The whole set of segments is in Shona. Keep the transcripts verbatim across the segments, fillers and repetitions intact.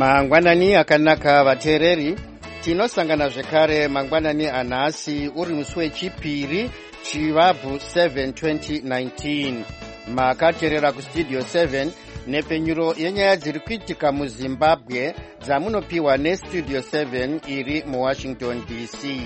Mangwanani akanaka vateereri, tinosangana zvekare mangwanani anhasi uri musi wechipiri chivabvu seven twenty nineteen. Makateerera kustudio seven nepenyuro yenyaya dziri kuitika muZimbabwe dzamunopiwa nestudio seven iri muWashington D C.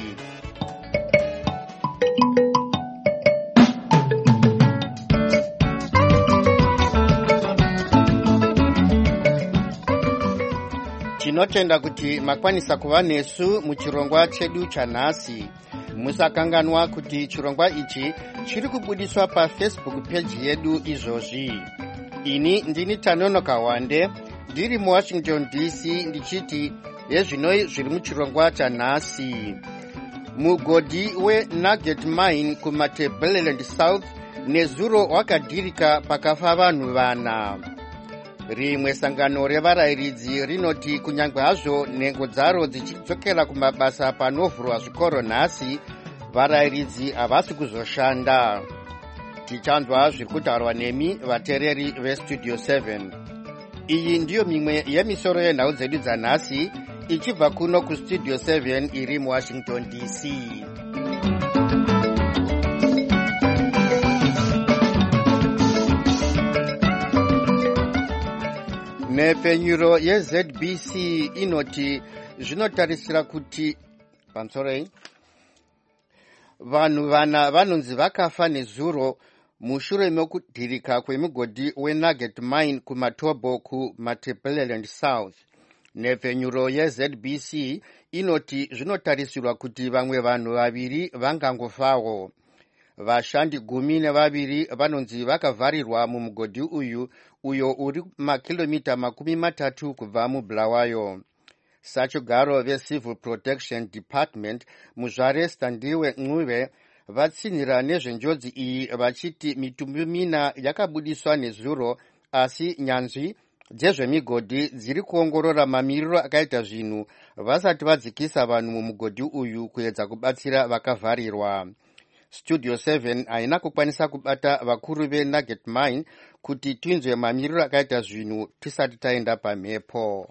Tinotenda kuti makwanisa kuva nesu muchirongwa chedu chanhasi. Musakanganwa kuti chirongwa ichi chiri kubudiswa paFacebook page yedu izvozvi. Ini ndini Tanonoka Wande, ndiri muWashington D C ndichiti yezvinoi zviri muchirongwa chanhasi. Mugodhi weNugget Mine kumaTebeleland South nezuro wakadhirika pakafa vanhu vana. Rimwe sangano revarayiridzi rinoti kunyangwe hazvo nhengo dzaro dzichidzokera kumabasa panovhurwa zvikoro nhasi, varayiridzi havasi kuzoshanda. Tichanzwa zviri kutaurwa nemi vateereri vestudio seven. Iyi ndiyo mimwe yemisoro yenhau dzedu dzanhasi ichibva kuno kustudio seven iri muWashington D C. Nepenyuro yeZ B C inoti zvinotarisira kuti pamsorei vanhu vana vanonzi vakafa nezuro mushure mekudhirika kwemigodhi weNugget Mine kumatobo kumaTebeleland South. Nepenyuro yeZ B C inoti zvinotarisirwa kuti vamwe vanhu vaviri vangangofawo. Vashandi gumi nevaviri vanonzi vakavharirwa mumugodhi uyu uyo uri makilomita makumi matatu kubva muBulawayo. Sachigaro veCivil Protection Department muzvare Standiwe Ncube vatsinhira nezvenjodzi iyi vachiti mitumbi mina yakabudiswa nezuro, asi nyanzvi dzezvemigodhi dziri kuongorora mamiriro akaita zvinhu vasati vadzikisa vanhu mumugodhi uyu kuedza kubatsira vakavharirwa. Studio seven haina kukwanisa kubata vakuru veNugget Mine kuti tinzwe mamiriro akaita zvinhu tisati taenda pamhepo.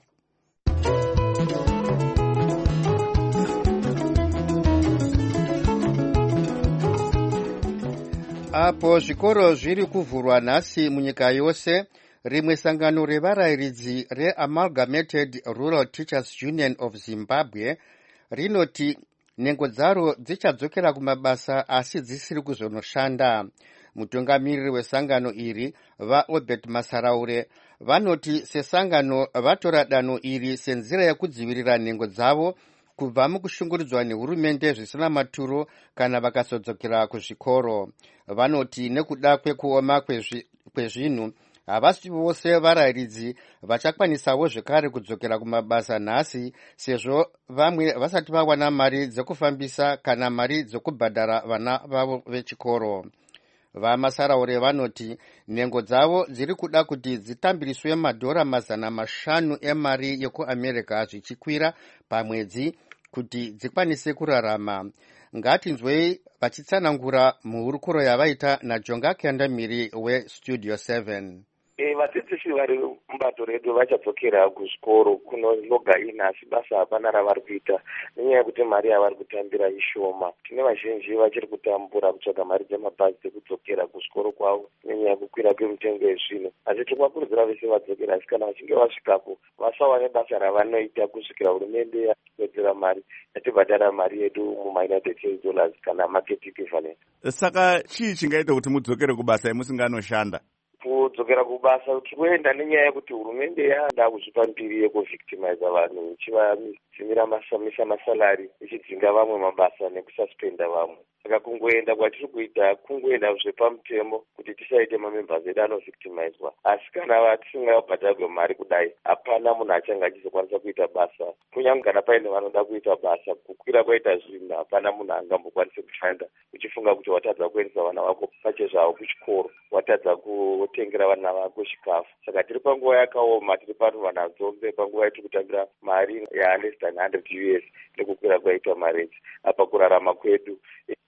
Apo zvikoro zviri kuvhurwa nhasi munyika yose, rimwe sangano revarayiridzi reAmalgamated Rural Teachers Union of Zimbabwe rinoti nhengo dzaro dzichadzokera kumabasa asi dzisiri kuzonoshanda. Mutungamiriri wesangano iri vaObert Masaraure vanoti sesangano vatora danho iri senzira yekudzivirira nhengo dzavo kubva mukushungurudzwa nehurumende zvisina maturo kana vakazodzokera kuzvikoro. Vanoti nekuda kwekuoma kwezvinhu havasi vose varayiridzi vachakwanisawo zvekare kudzokera kumabasa nhasi, sezvo vamwe vasati vawana mari dzekufambisa kana mari dzekubhadhara vana vavo vechikoro. VaMasaraure vanoti nhengo dzavo dziri kuda kuti dzitambiriswe madhora mazana mashanu emari yekuAmerica zvichikwira pamwedzi kuti dzikwanise kurarama. Ngatinzwei vachitsanangura muhurukuro yavaita naJonga Kyandamiri weStudio seven. E, vadzidzisi vari mubato redu vachadzokera kuzvikoro kunonoga ina, asi basa hapana ravari kuita nenyaya yekuti mari yavari kutambira ishoma. Tine vazhinji vachiri kutambura kutsvaga mari dzemabhazi dzekudzokera kuzvikoro kwavo nenyaya yekukwira kwemitengo yezvinhu, asi tikuvakurudzira vese vadzokera, asi kana vachinge vasvikapo vasawa nebasa ravanoita kusvikira hurumende yawedzera mari yatibhadhara mari yedu mumaunited states dollars kana market equivalent. Saka chii chingaita kuti mudzokere kubasa musinganoshanda? Kudzokera kubasa tikuenda nenyaya yekuti hurumende yada kuzvipa mbiri yekuvictimiza vanhu, ichivadzimira masamisa masalari, ichidzinga vamwe mabasa nekususpenda vamwe. Saka kungoenda kwatiri kuita kungoenda zvepamutemo kuti tisaite mamembers edu anovictimizwa, asi kana tisingabhadharwe mari kudai hapana munhu achanga achizokwanisa kuita basa. Kunyange kana paine vanoda kuita basa, kukwira kwaita zvinhu hapana munhu angambokwanise kushanda uchifunga kuti watadza kuendesa vana vako pachezvavo kuchikoro, watadza kutengera vana vako chikafu. Saka tiri panguva yakaoma, tiri pano vanadzombe panguva yatiri kutambira mari ya less than one hundred U S nekukwira kwaita marriage apa kurarama kwedu.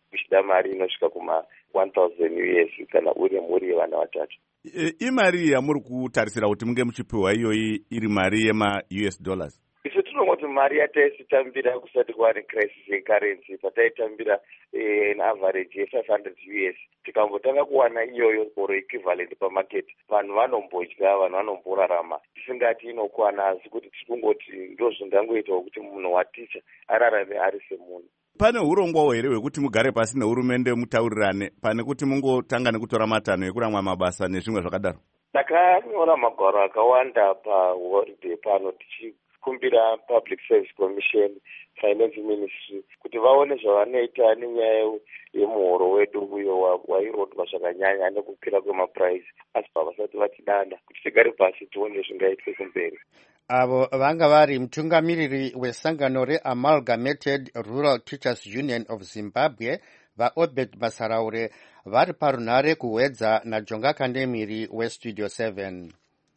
uchida mari inosvika kuma one thousand U S kana uri mhuri yevana vatatu. E, imari yamuri kutarisira kuti munge muchipiwa iyoyi iri mari yema-U S dollars? Isu tinongoti mari yataisitambira kusati kwari crisis yecurrency pataitambira an average ye-five hundred U S. Tikambotanga kuwana iyoyo or equivalent pamarket, vanhu vanombodya, vanhu vanomborarama. Tisingati inokwana, asi kuti tikungoti ndo zvingangoitawo kuti munhu waticha ararame ari semunhu. Pane urongwa here hwekuti mugare pasi nehurumende mutaurirane pane kuti mungotanga nekutora matanho ekuramwa mabasa nezvimwe zvakadaro? Takanyora magwaro akawanda paholiday pano tichikumbira Public Service Commission, Finance Ministry kuti vaone zvavanoita nenyaya yemuhoro wedu uyo wairotwa zvakanyanya nekukwira kwemaprice, asi pavasati vatidanda kuti tigare pasi tione zvingaitwe kumberi. Avo vanga vari mutungamiriri wesangano reAmalgamated Rural Teachers Union of Zimbabwe vaObed Basaraure vari parunhare kuwedza naJonga Kandemiri weStudio seven.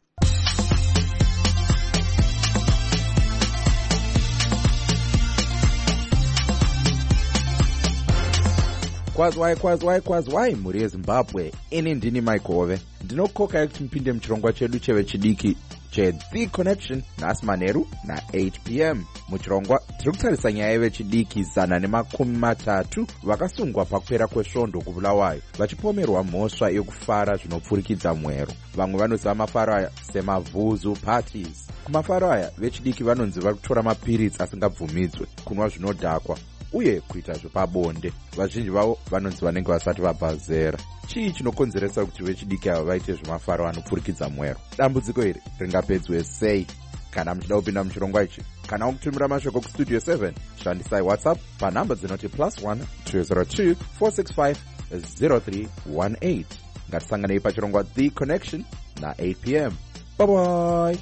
Kwazwai kwazwai kwazwai mhuri yeZimbabwe, ini ndini Maikove. Ndinokoka kuti mpinde muchirongwa chedu chevechidiki cheThe Connection nhasi manheru na-eight p m Muchirongwa tiri kutarisa nyaya yevechidiki zana nemakumi matatu vakasungwa pakupera kwesvondo kuBulawayo vachipomerwa mhosva yekufara zvinopfurikidza mwero. Vamwe vanoziva mafaro aya semavhuzu parties. Kumafaro aya vechidiki vanonzi vari kutora mapiritsi asingabvumidzwe, kunwa zvinodhakwa uye kuita zvepabonde. Vazhinji vavo vanonzi vanenge vasati vabva zera. Chii chinokonzeresa kuti vechidiki ava vaite zvemafaro anopfurikidza mwero? Dambudziko iri ringapedzwe sei? Kana muchida kupinda muchirongwa ichi, kana kutumira mashoko kuStudio seven, shandisai WhatsApp panhamba dzinoti plus one two zero two four six five zero three one eight. Ngatisanganei pachirongwa The Connection na-eight p m Bye bye.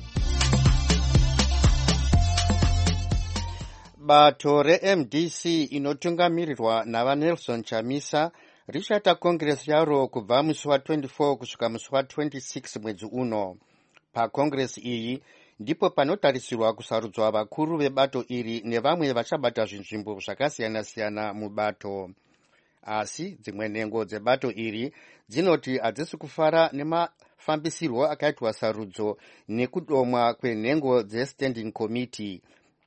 Bato re-M D C inotungamirirwa navaNelson Chamisa richata kongresi yaro kubva musi wa-twenty-four kusvika musi wa-twenty-six mwedzi uno. Pakongresi iyi ndipo panotarisirwa kusarudzwa vakuru vebato iri nevamwe vachabata zvinzvimbo zvakasiyana-siyana mubato. Asi dzimwe nhengo dzebato iri dzinoti hadzisi kufara nemafambisirwo akaitwa sarudzo nekudomwa kwenhengo dzeStanding Committee.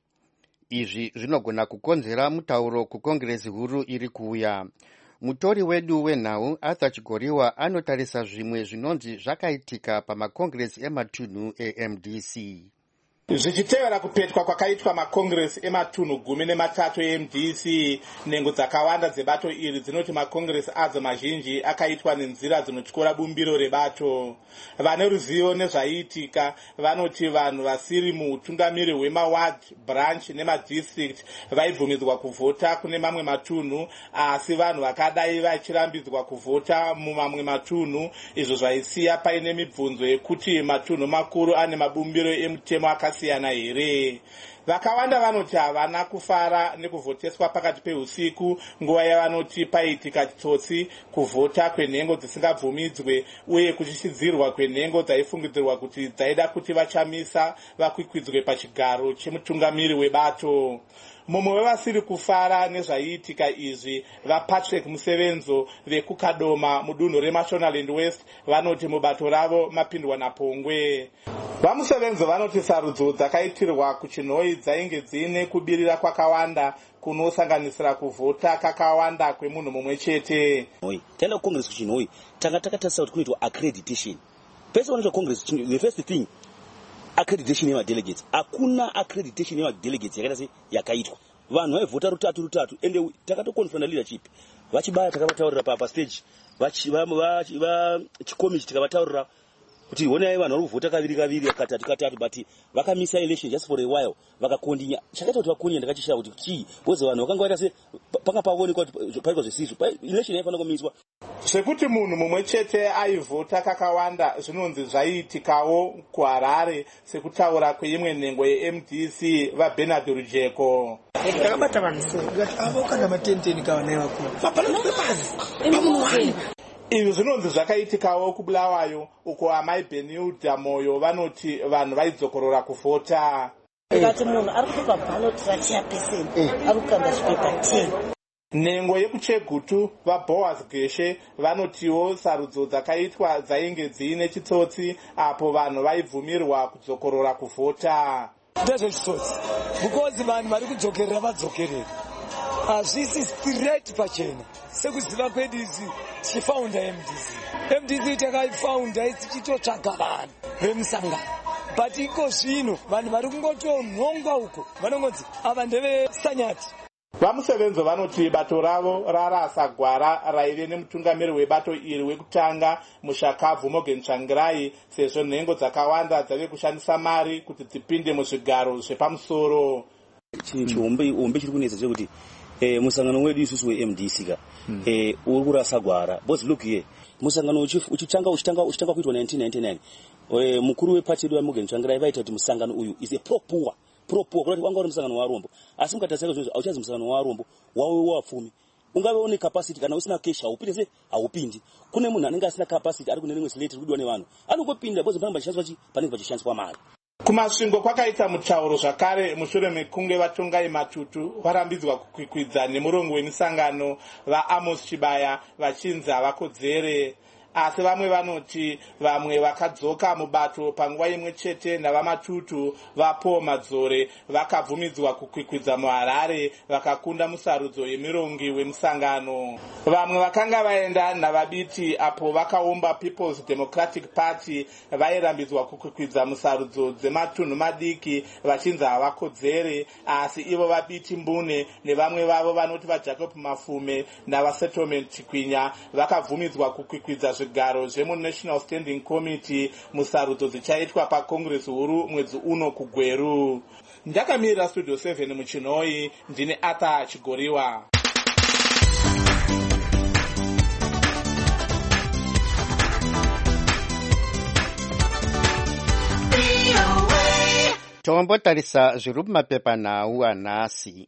Izvi zvinogona kukonzera mutauro kukongresi huru iri kuuya. Mutori wedu wenhau Arthur Chigoriwa anotarisa zvimwe zvinonzi zvakaitika pamakongresi ematunhu e-M D C. Zvichitevera kupetwa kwakaitwa makongresi ematunhu gumi nematatu e-M D C, nhengo dzakawanda dzebato iri dzinoti makongresi adzo mazhinji akaitwa nenzira dzinotyora bumbiro rebato. Vane ruzivo nezvaiitika vanoti vanhu vasiri muutungamiri hwemaward, branch nemadistrict vaibvumidzwa kuvhota kune mamwe matunhu, asi vanhu vakadai vachirambidzwa kuvhota mumamwe matunhu, izvo zvaisiya paine mibvunzo yekuti matunhu makuru ane mabumbiro emutemo akasiyana here. Vakawanda vanoti havana kufara nekuvhoteswa pakati peusiku, nguva yavanoti paitika tsotsi kuvhota kwenhengo dzisingabvumidzwe uye kuchichidzirwa kwenhengo dzaifungidzirwa kuti dzaida kuti vachamisa vakwikwidzwe pachigaro chemutungamiri webato. Mumwe wevasiri kufara nezvaiitika izvi, vaPatrick Musevenzo vekukadoma mudunhu reMashonaland West vanoti mubato ravo mapindwa napongwe. VaMusevenzo vanoti sarudzo dzakaitirwa kuchinhoi dzainge dziine kubirira kwakawanda kunosanganisira kuvhota kakawanda kwemunhu mumwe chete. Taenda kucongress kuchinhoi tanga takatarisa kuti kunoitwa accreditation. Pese vanoita congress, the first thing accreditation yemadelegates. Hakuna accreditation yemadelegates yakaita se yakaitwa. Vanhu vaivhota rutatu rutatu ende takatokonfirma leadership. Vachibaya takavataurira pa stage. Vachikomichi tikavataurira kuti honai vanhu vari kuvhota kaviri kaviri katatu katatu, but vakamisa election just for a while vakakondinya. Chakaita kuti vakondinya ndakachishaya kuti chii, bozi vanhu vakanga vaita se panga paonekwa kuti paitwa zvisizvo, election yaifanira kumiswa. Zvekuti munhu mumwe chete aivhota kakawanda zvinonzi zvaiitikawo kuHarare, sekutaura kweimwe nhengo ye-M D C vaBernard Rujeko. Takabata vanhu so ngati avo kana matenteni kavanai vakuru vapana kubazi. Izvi zvinonzi zvakaitikawo kuBulawayo uko amai Benilda Moyo vanoti vanhu vaidzokorora kuvhota. Ngati munhu ari kupa ballot rachia percent ari kukanda zvipepa ten. Nhengo yekuChegutu vaBoaz Geshe vanotiwo sarudzo dzakaitwa dzainge dziine chitsotsi apo vanhu vaibvumirwa kudzokorora kuvhota. Ndezvechitsotsi because vanhu vari kudzokerera vadzokerera hazvisi straight pachena sekuziva kwedu isi tichifaunda M D C. M D C takaifaunda tichitotsvaga vanhu vemusangano, but iko zvino vanhu vari kungotonhongwa uko vanongonzi ava ndevesanyati. Vamusevenzo vanoti bato ravo rarasa gwara raive nemutungamiri webato iri wekutanga Mushakabvu Morgan Tsvangirai sezvo nhengo dzakawanda dzave kushandisa mari kuti dzipinde muzvigaro zvepamusoro. Chihombe hombe chiri kunetsa chekuti eh musangano wedu isusu we-M D C ka eh uri kurasa gwara. Boss look here, musangano uchitanga uchitanga uchitanga kuitwa nineteen ninety-nine. Eh mukuru weparty yedu Morgan Tsvangirai vaita kuti musangano uyu is a pro-poor propo kuti wanga uri musangano wa Rombo, asi mukataseka zvino auchazi musangano wa Rombo wawe wapfumi. Ungave une capacity kana usina cash haupinde se haupindi. Kune munhu anenge asina capacity ari kune rimwe slate kudwa nevanhu anongopinda bozo pamba chashanswa chi panenge pachishanswa mari. Kumasvingo kwakaita mutauro zvakare mushure mekunge vatongai matutu varambidzwa kukwikwidza nemurongo wemisangano vaAmos Chibaya vachinzi havakodzere. Asi vamwe vanoti vamwe vakadzoka mubato panguva imwe chete navamatutu vaPaul Madzore vakabvumidzwa kukwikwidza muHarare vakakunda musarudzo yemirongi wemusangano. Vamwe vakanga vaenda navabiti apo vakaumba People's Democratic Party vairambidzwa kukwikwidza musarudzo dzematunhu madiki vachinzi havakodzere, asi ivo vabiti mbune nevamwe vavo vanoti vaJacob Mafume navaSettlement Chikwinya vakabvumidzwa kukwikwidza zvigaro zvemuNational Standing Committee musarudzo dzichaitwa paCongress huru mwedzi uno kuGweru. Ndakamirira Studio seven muChinoi, ndine Arthur Chigoriwa. Tombotarisa zviri mumapepanhau anhasi.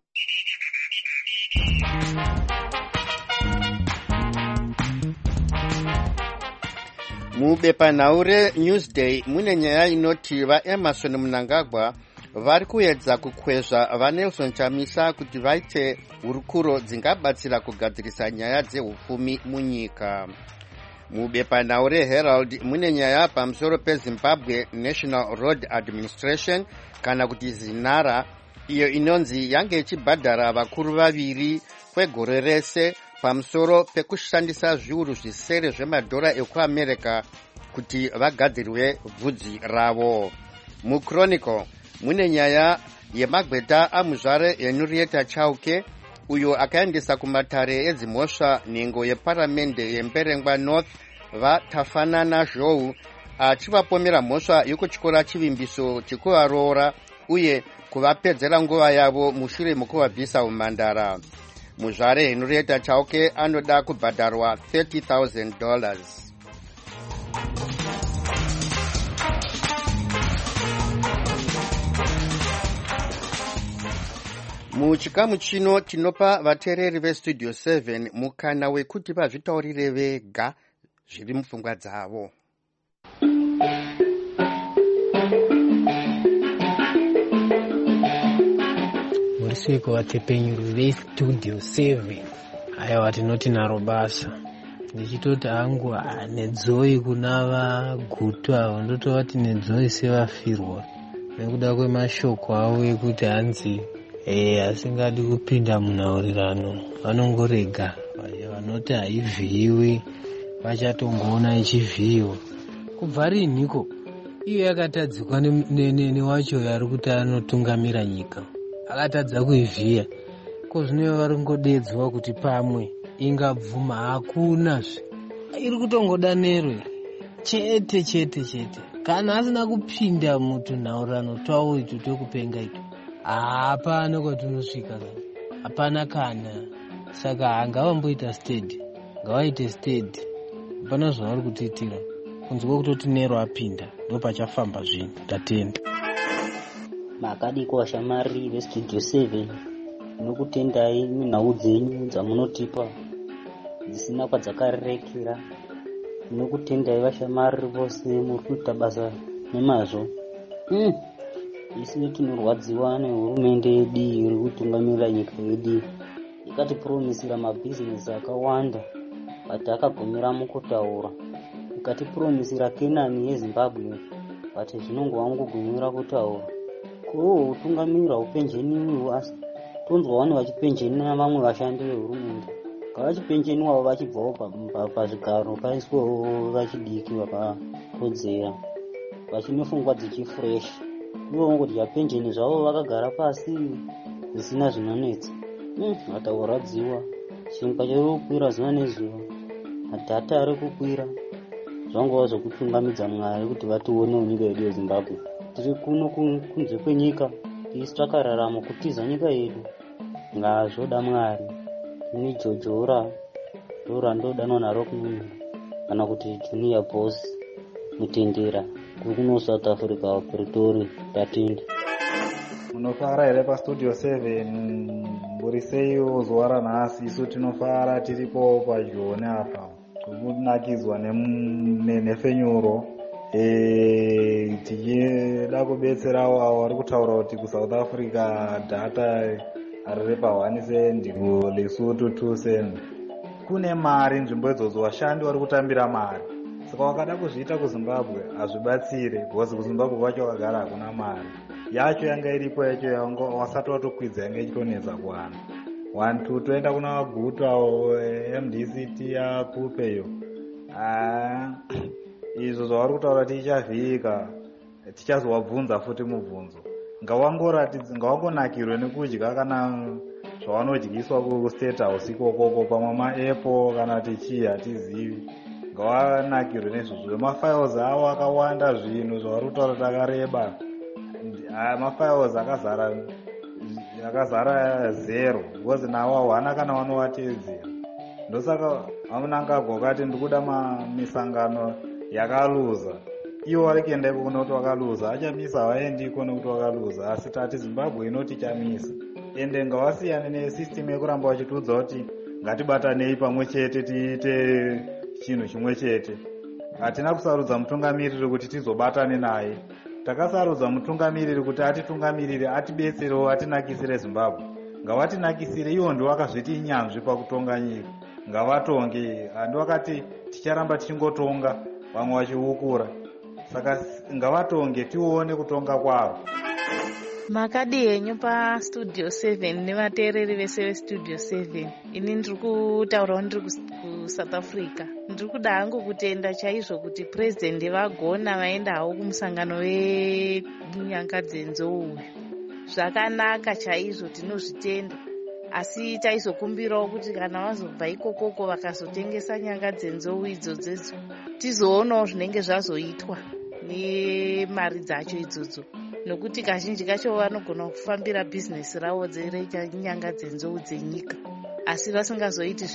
Mubepanhau reNewsday mune nyaya inoti vaEmerson Mnangagwa vari kuedza kukwezva vaNelson Chamisa kuti vaite hurukuro dzingabatsira kugadzirisa nyaya dzehupfumi munyika. Mubepanhau reHerald mune nyaya pamusoro peZimbabwe National Road Administration kana kuti ZINARA, iyo inonzi yange ichibhadhara vakuru vaviri kwegore rese pamusoro pekushandisa zviuru zvisere zvemadhora ekuAmerica kuti vagadzirwe bvudzi ravo. MuChronicle mune nyaya yemagweta amuzvare Henrietta Chauke uyo akaendesa kumatare edzimhosva nhengo yeparamende yeMberengwa North vaTafanana Zhou achivapomera mhosva yokutyora chivimbiso chekuvaroora uye kuvapedzera nguva yavo mushure mokuvabvisa umhandara. Muzvare Henrietta Chauke anoda kubhadharwa thirty thousand dollars. Muchikamu chino tinopa vateereri veStudio seven mukana wekuti vazvitaurire vega zviri mupfungwa dzavo. Murisiko vatepenyuru veStudio seven aiwa tinoti naro basa ndichitoti hangu nedzoi kuna vaGutu avo ndotovati nedzoi sevafirwa nekuda kwemashoko avo ekuti hanzi eh asingadi kupinda munhaurirano vanongorega vanoti haivhiyiwi vachatongoona ichivhiyiwa. Kubva rinhiko iyo yakatadzikwa nenene wacho yari kuti anotungamira nyika akatadza kuivhiya ko zvino vari kungodedzwa kuti pamwe ingabvuma hakunazve iri kutongoda nerwe chete chete chete kana asina kupinda mutunhaurirano twawo itu twekupenga itu hapana kwatinosvika kana hapana kana. Saka hangavamboita steady ngavaite steady hapana zvavari kutiitira kunze kwekutoti nero apinda ndo pachafamba zvinhu. Tatenda makadiko vashamari veStudio seven nokutendai munhau dzenyu dzamunotipa dzisina kwadzakarerekera. Nokutendai vashamari vose muri kuita basa nemazvo. mm. Isi tinorwadziwa nehurumende yedu iri kutungamirira nyika yedu ikatipromisira mabhizinesi akawanda but akagumira mukutaura. Ikatipromisira Kenani yeZimbabwe but zvinongo wangogumira kutaura. Ko utungamirira upenjeniwo asi tonzwa vanhu vachipenjena vamwe vashandi vehurumende. Ngavachipenjeniwawo vachibvawo pazvigaro paiswawo vachidiki vakakodzera vachinefungwa dzichifresh. Ivo vangoti penjeni zvavo vakagara pasi zvisina zvinonetsa. Vatauradziwa chingwa chiri kukwira zuva nezuva, madhata ari kukwira. Zvangova zvokutungamidza Mwari kuti vationewo nyika yedu yeZimbabwe. Tiri kuno kunze kwenyika isi takararama kutiza nyika yedu. Ngazvoda Mwari. Ini Jojora ndora ndodanwa naro kuno kana kuti Junior Boss Mutendera kuno South Africa Pretoria tatende. Munofara here pastudio seven Buriseiwo zuva ranhasi. Isu tinofara tiripo pajone apa kunakizwa nefenyuro e tichida kubetserawo avo vari kutaura kuti kuSouth Africa data riri pa one cent, kuLesotho two cent. Kune mari nzvimbo idzodzo, vashandi vari kutambira mari. Saka wakada kuzviita kuZimbabwe hazvibatsire, because kuZimbabwe kwacho wakagara hakuna mari. Yacho yanga iripo yacho yanga wasati watokwidza yanga ichitonetsa kuwana. one two toenda kuna Waguta M D C T yakupeyo. Ah, izvo zvavari kutaura tichavhika, tichazovabvunza futi mubvunzo. Ngawangoratidza, ngawangonakirwe nekudya kana zvavanodyiswa kuState House ikokoko pamwe maapple kana tichii hatizivi. Ngawanakirwe nezvozvo. Mafiles avo akawanda zvinhu zvavari kutaura takareba. Mafiles akazara akazara zero because nawo hawana kana wanovatedzera. Ndosaka amunangagwa kati ndikuda misangano yakaluza. Iwo vari kuenda iko kuno kuti wakaluza, achamisa havaendi iko nekuti wakaluza, asi tati Zimbabwe inoti chamisa. Ende ngavasiyane nesystem yekuramba vachitiudza kuti ngatibatanei pamwe chete tiite chinhu chimwe chete. Hatina kusarudza mutungamiriri kuti tizobatane naye. Takasarudza mutungamiriri kuti atitungamirire, atibetserewo, atinakisire Zimbabwe. Ngavatinakisire, iwo ndiwo akazviti inyanzvi pakutonga nyika. Ngavatonge, handi wakati ticharamba tichingotonga vamwe vachiukura. Saka ngavatonge tione kutonga kwavo. Makadi henyu pastudio seven nevateereri vese vestudio seven. Ini ndiri kutaurawo ndiri kuSouth Africa. Ndiri kuda hangu kutenda chaizvo kuti purezidendi vagona vaenda havo kumusangano wenyanga dzenzou uyu. Zvakanaka chaizvo, tinozvitenda. Asi taizokumbirawo kuti kana vazobva ikokoko vakazotengesa nyanga dzenzou idzodzo tizoonawo zvinenge zvazoitwa nemari dzacho idzodzo, nokuti kazhinji kacho vanogona kufambira bhizinesi ravo dzenyanga dzenzou dzenyika asi vasingazoiti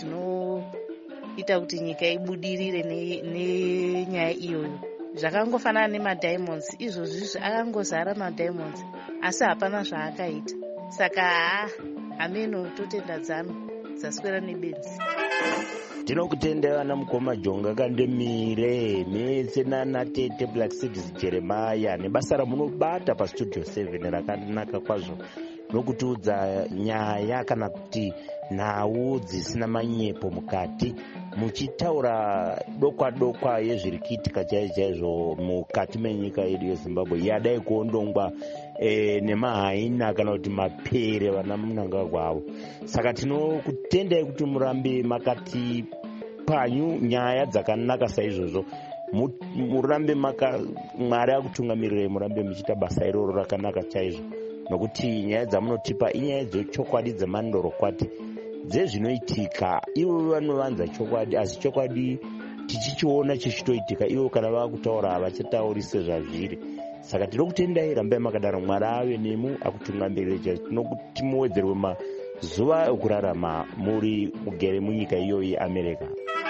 zvinoita kuti nyika ibudirire nenyaya iyoyo. Zvakangofanana nemadiamonds, izvozvi akangozara madiamonds asi hapana zvaakaita. Saka haa ameno totendadzana dzaswera nebenzi. Tinokutenda vana mukoma Jonga Kandemire mese nana tete Black Seeds Jeremiah nebasa ramunobata pastudio seven rakanaka kwazvo, nokutiudza nyaya kana kuti nhau dzisina manyepo mukati, muchitaura dokwa dokwa yezviri kuitika chaizvo mukati menyika yedu yeZimbabwe yadai kuondongwa e, nemahaina kana kuti mapere vana munanga kwavo. Saka tinokutendai kuti murambe makati panyu nyaya dzakanaka saizvozvo, murambe maka Mwari akutungamirirei, murambe muchiita basa iroro rakanaka chaizvo, nokuti nyaya dzamunotipa inyaya dzechokwadi dzemandorokwati dzezvinoitika. Ivo vanovanza chokwadi, asi chokwadi tichichiona chichitoitika, ivo kana vakutaura havachatauri sezvazviri. Saka tinokutendai, rambai makadaro, Mwari ave nemu akutungamirire chaizvo. Tinokuti muwedzerwe mazuva ekurarama muri mugere munyika iyoyi America.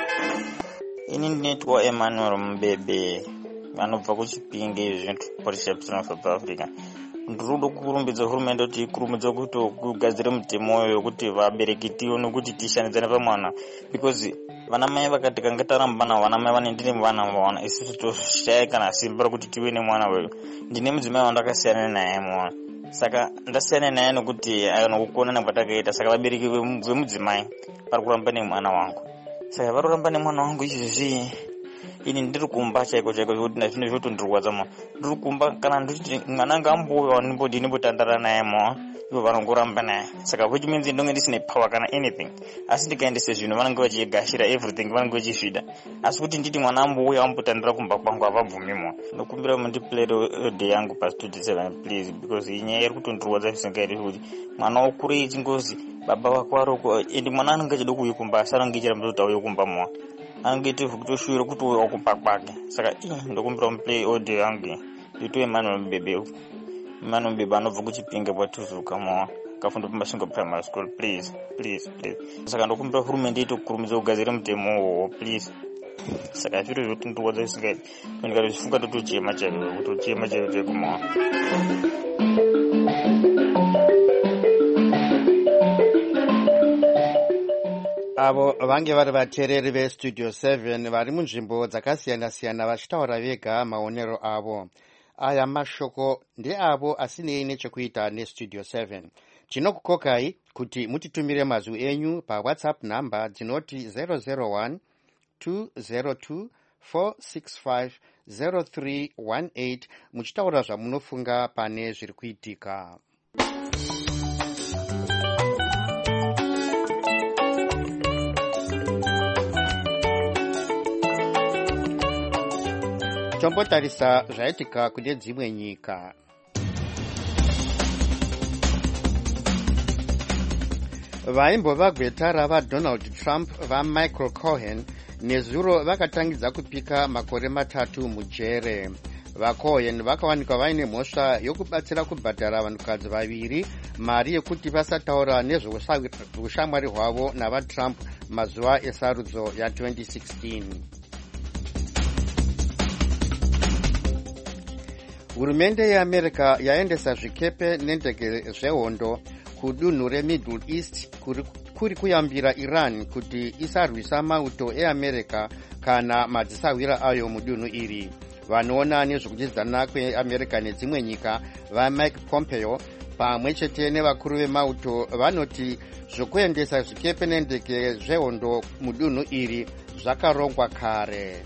Ini ndinetwa Emmanuel Mbebe vanobva kuChipinge zvintu South Africa. Ndiri kurumbidza hurumende kuti ikurumidze kuti kugadzire mutemo wekuti vabereki tione kuti tishandidzane pamwana, because vana mai vakati kanga taramba navo vana mai vane ndine vana vana isusu toshaya kana simba rokuti tive nemwana wedu. Ndine mudzimai wandakasiyana naye mwana saka ndasiyana naye nokuti ayona kukonana kwatakaita. Saka vabereki vemudzimai vari kuramba nemwana wangu, saka vari kuramba nemwana wangu izvozvi ini ndiri kumba chaiko chaiko zvekuti nazvino zvotondirwadza mo. Ndiri kumba kana nditi mwana anga ambouya ndimboti ndimbotandara naye mo, ivo vanongoramba naye. Saka which means ndonge ndisine power kana anything. Asi ndikaendese zvino vanenge vachigashira everything, vanenge vachizvida. Asi kuti nditi mwana ambouya ambotandara kumba kwangu havabvumi mo. Ndokumbira mundiplay day yangu pa studio seven please, because inyaya iri kutondirwadza zvisingaiti kuti mwana ukure ichingozi baba vako varoko ende mwana anenge achida kuuya kumba asi anenge ichiramba kuti auye kumba mo. Angiti kutoshuira kuti uya kumba kwake. Saka ndokumbira muplay audio yangu ndito Emmanuel Mbebe. Emmanuel Mbebe anobva kuchipinge kwatuzuka mo, kafunda paMasvingo primary school. Please please please. Saka ndokumbira hurumende itokurumidza kugadzira mutemo uwowo please. Saka zviro zvotondirwadza zvisingaiti, ndikatozifunga totochema chaiko kuti tochema chaiko chaiko mo. Avo vange vari vateereri vestudio seven vari munzvimbo dzakasiyana-siyana vachitaura vega maonero avo. Aya mashoko ndeavo asinei nechekuita nestudio seven. Tinokukokai kuti mutitumire mazwi enyu pawhatsapp namba dzinoti zero zero one two zero two four six five zero three one eight muchitaura zvamunofunga pane zviri kuitika. Tombotarisa zvaitika kune dzimwe nyika. Vaimbova gweta rava Donald Trump vaMichael Cohen nezuro vakatangidza kupika makore matatu mujere. VaCohen vakawanikwa vaine mhosva yokubatsira kubhadhara vanhukadzi vaviri mari yekuti vasataura nezveushamwari hwavo navaTrump mazuva esarudzo ya twenty sixteen. Hurumende yeAmerica yaendesa zvikepe nendege zvehondo kudunhu reMiddle East kuri kuyambira Iran kuti isarwisa mauto eAmerica kana madzisawira ayo mudunhu iri. Vanoona nezvekudyidzana kweAmerica nedzimwe nyika vaMike Pompeo pamwe chete nevakuru vemauto vanoti zvokuendesa zvikepe nendege zvehondo mudunhu iri zvakarongwa kare.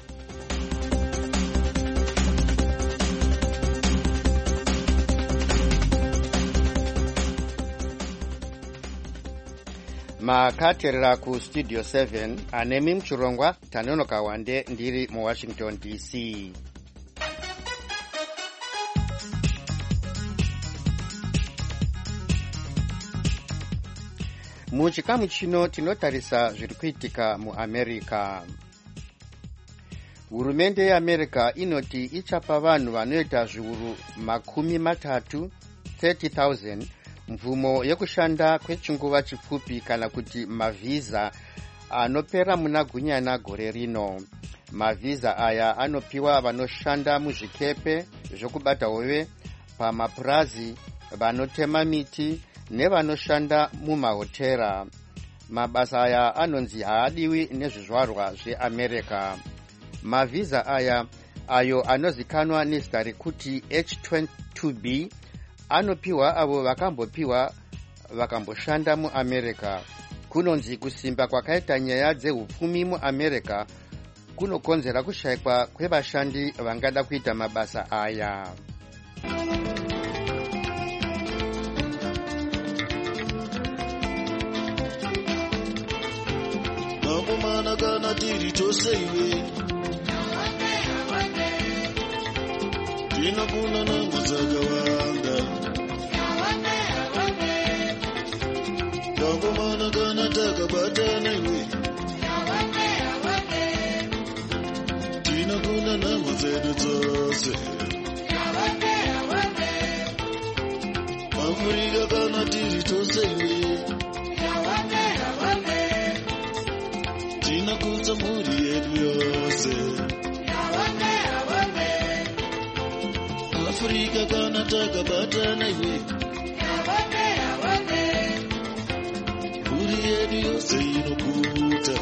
Makateerera kustudio seven anemi muchirongwa Tanonoka Wande ndiri muWashington D C. Muchikamu chino tinotarisa zviri kuitika muAmerica. Hurumende yeAmerica inoti ichapa vanhu vanoita zviuru makumi matatu thirty thousand mvumo yekushanda kwechinguva chipfupi kana kuti mavhiza anopera muna gunyana gore rino. Mavhiza aya anopiwa vanoshanda muzvikepe zvokubata hove, pamapurazi, vanotema miti nevanoshanda mumahotera. Mabasa aya anonzi haadiwi nezvizvarwa zveAmerica. Mavhiza aya ayo anozikanwa nezita rekuti H twenty-two B anopiwa avo vakambopiwa vakamboshanda muAmerica. Kunonzi kusimba kwakaita nyaya dzehupfumi muAmerica kunokonzera kushayikwa kwevashandi vangada kuita mabasa aya. Nakumana kana tiri toseiwe tinakuna nangu dzakawanda nakumana kana takabatana iwe tinakuna nangu dzedu dzose Afrika kana tiri toseiwe tinakudza mhuri yedu yose Afrika kana takabatana iwe mhuri yedu yose inokuta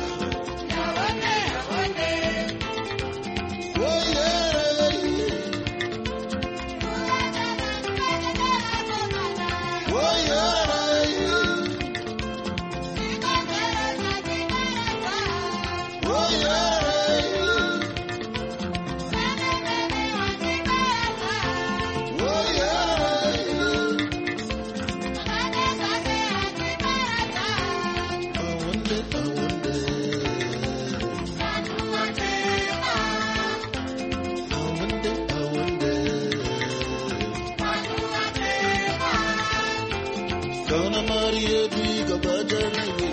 mburi yedu ikabatana iwe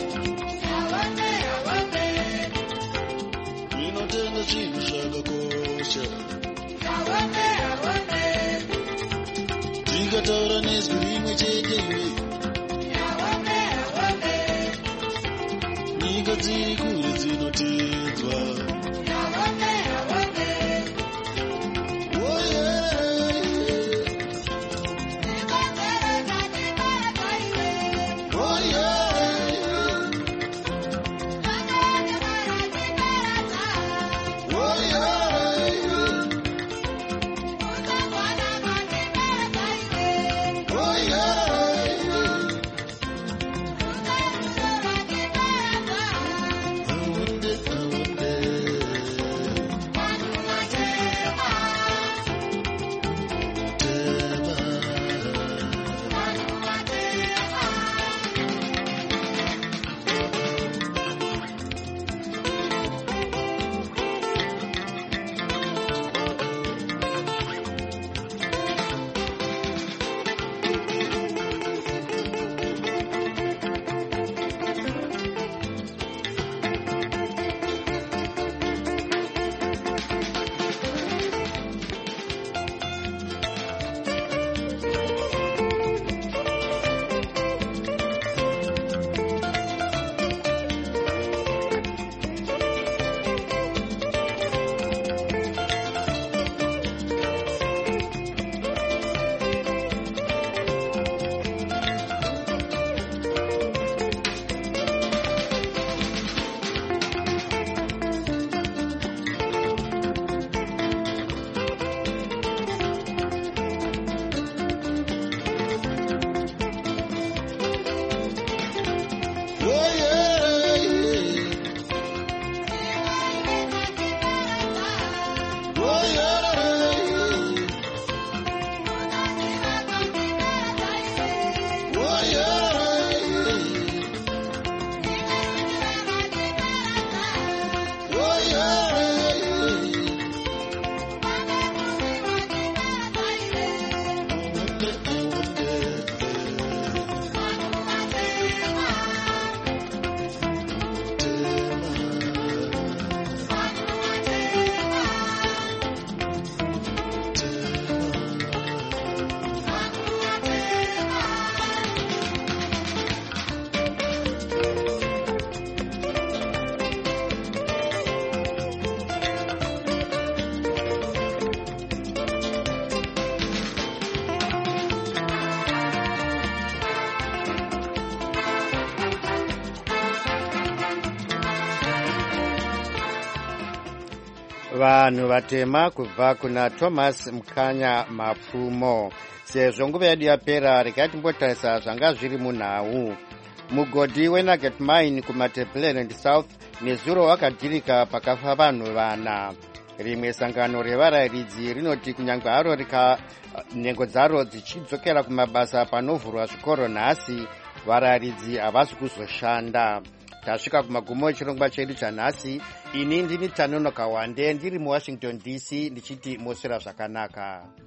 inotenga zvinhu zvakakosha tikataura nezwi rimwe chete iwe nyika dziri kure dzinotedzwa vanhu vatema kubva kuna Thomas Mukanya Mapfumo. Sezvo nguva yedu yapera, regai timbotarisa zvanga zviri munhau. Mugodhi weNugget Mine kuMatabeleland South nezuro wakadhirika pakafa vanhu vana. Rimwe sangano revarayiridzi rinoti kunyange haro rika nhengo dzaro dzichidzokera kumabasa panovhurwa zvikoro nhasi, varayiridzi havasi kuzoshanda. Tasvika kumagumo echirongwa chedu chanhasi. Ini ndini Tanonoka Wande ndiri muWashington D C ndichiti moswera zvakanaka.